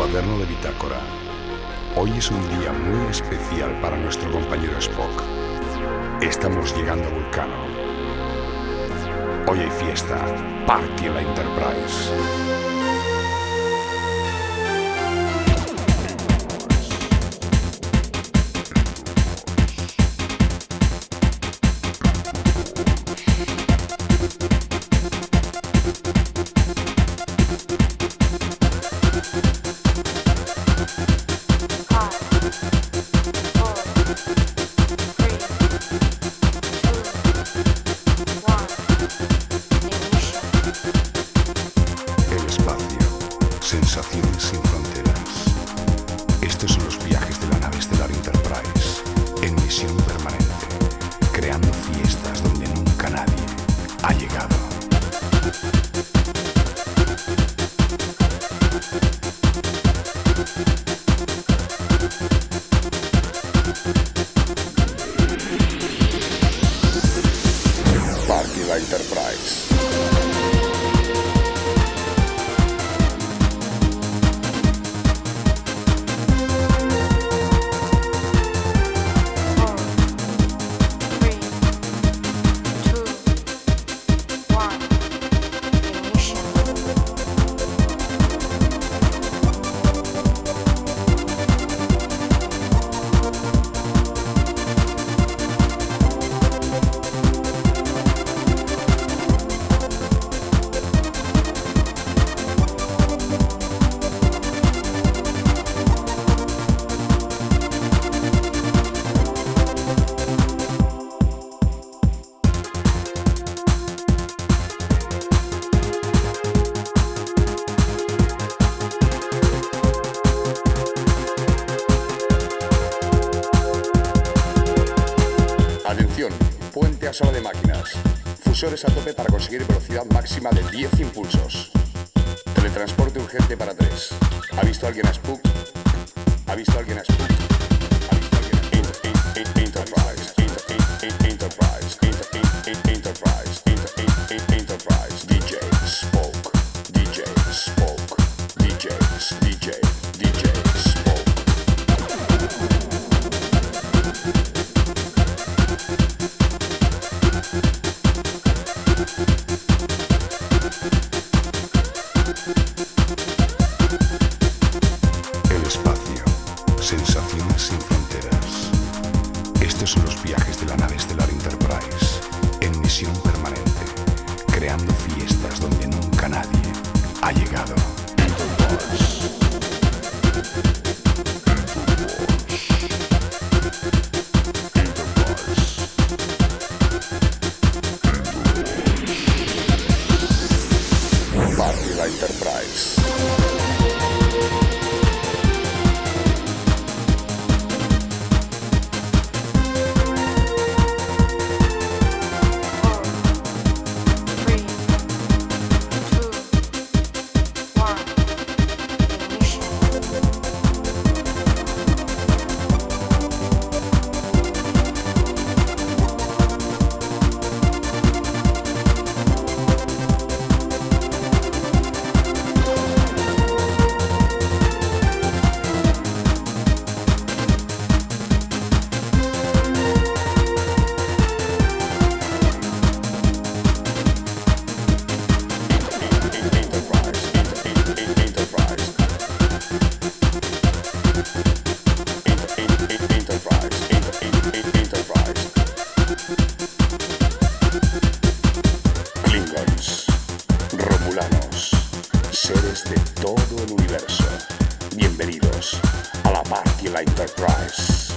Cuaderno de bitácora. Hoy es un día muy especial para nuestro compañero Spock. Estamos llegando a Vulcano. Hoy hay fiesta, party en la Enterprise. Sensaciones sin fronteras. Estos son los viajes de la nave estelar Enterprise, en misión permanente, creando fiestas donde nunca nadie ha llegado. Party la Enterprise. Atención, puente a sala de máquinas. Fusores a tope para conseguir velocidad máxima de 10 impulsos. Teletransporte urgente para 3. ¿Ha visto alguien a Spook? ¿Ha visto alguien a Spook? ¿Ha visto alguien a Enterprise? Enterprise. Enterprise. DJ Spock. DJ Spock. DJ Spock. El espacio, sensaciones sin fronteras. Estos son los viajes de la nave estelar Enterprise, en misión permanente, creando fiestas donde nunca nadie ha llegado. Party la Enterprise. Klingons, Romulanos, seres de todo el universo. Bienvenidos a la Party la Enterprise.